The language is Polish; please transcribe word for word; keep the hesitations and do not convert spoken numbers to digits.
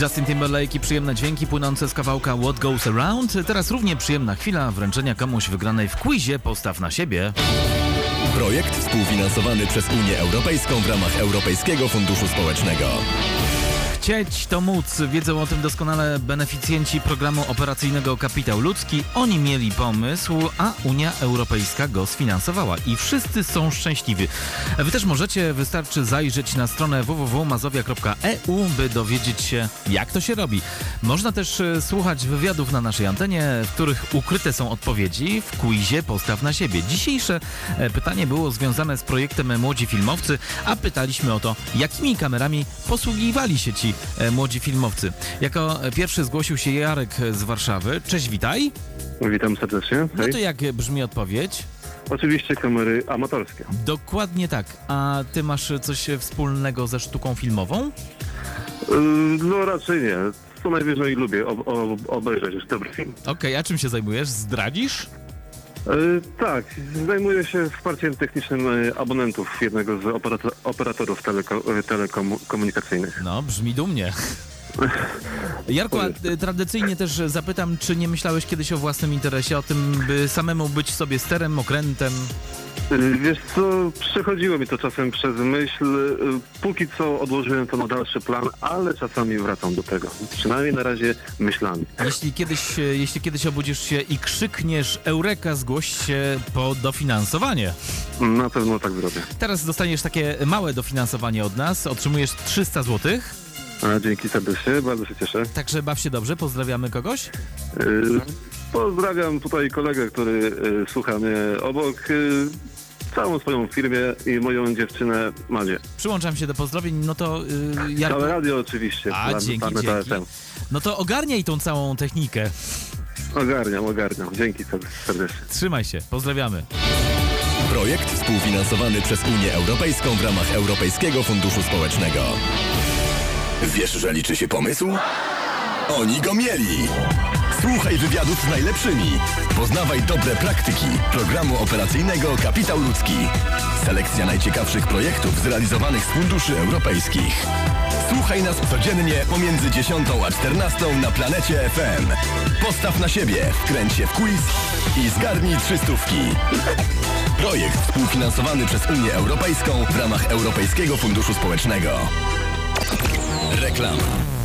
Justin Timberlake i przyjemne dźwięki płynące z kawałka What Goes Around. Teraz równie przyjemna chwila wręczenia komuś wygranej w quizie Postaw na siebie. Projekt współfinansowany przez Unię Europejską w ramach Europejskiego Funduszu Społecznego. Chcieć to móc. Wiedzą o tym doskonale beneficjenci programu operacyjnego Kapitał Ludzki. Oni mieli pomysł, a Unia Europejska go sfinansowała. I wszyscy są szczęśliwi. Wy też możecie, wystarczy zajrzeć na stronę w w w kropka mazowia kropka e u, by dowiedzieć się, jak to się robi. Można też e, słuchać wywiadów na naszej antenie, w których ukryte są odpowiedzi w quizie Postaw na siebie. Dzisiejsze e, pytanie było związane z projektem Młodzi Filmowcy, a pytaliśmy o to, jakimi kamerami posługiwali się ci e, młodzi filmowcy. Jako pierwszy zgłosił się Jarek z Warszawy. Cześć, witaj. Witam serdecznie. Hej. No to jak brzmi odpowiedź? Oczywiście kamery amatorskie. Dokładnie tak. A ty masz coś wspólnego ze sztuką filmową? Yy, no raczej nie. Co najwyżej lubię ob- ob- obejrzeć już dobry film. Okej, okay, a czym się zajmujesz? Zdradzisz? Yy, tak, zajmuję się wsparciem technicznym yy, abonentów jednego z operato- operatorów teleko- yy, telekomunikacyjnych. No, brzmi dumnie. Jarku, a y, tradycyjnie też zapytam, czy nie myślałeś kiedyś o własnym interesie, o tym, by samemu być sobie sterem, okrętem? Yy, wiesz co, przechodziło mi to czasem przez myśl. Yy, póki co odłożyłem to na dalszy plan, ale czasami wracam do tego. Przynajmniej na razie myślami. Jeśli kiedyś, y, jeśli kiedyś obudzisz się i krzykniesz Eureka, zgłoś się po dofinansowanie. Na pewno tak zrobię. Teraz dostaniesz takie małe dofinansowanie od nas, otrzymujesz trzysta złotych. A, dzięki serdecznie, bardzo się cieszę. Także baw się dobrze, pozdrawiamy kogoś. Yy, pozdrawiam tutaj kolegę, który yy, słucha mnie obok, yy, całą swoją firmę i moją dziewczynę Madzie. Przyłączam się do pozdrowień, no to yy, Jarku... Całe radio oczywiście. A, dzięki, dzięki. No to ogarniaj tą całą technikę. Ogarniam, ogarniam. Dzięki serdecznie. Trzymaj się, pozdrawiamy. Projekt współfinansowany przez Unię Europejską w ramach Europejskiego Funduszu Społecznego. Wiesz, że liczy się pomysł? Oni go mieli! Słuchaj wywiadów z najlepszymi. Poznawaj dobre praktyki programu operacyjnego Kapitał Ludzki. Selekcja najciekawszych projektów zrealizowanych z funduszy europejskich. Słuchaj nas codziennie pomiędzy dziesiątą a czternastą na Planecie F M. Postaw na siebie, wkręć się w quiz i zgarnij trzystówki. Projekt współfinansowany przez Unię Europejską w ramach Europejskiego Funduszu Społecznego. Reklama.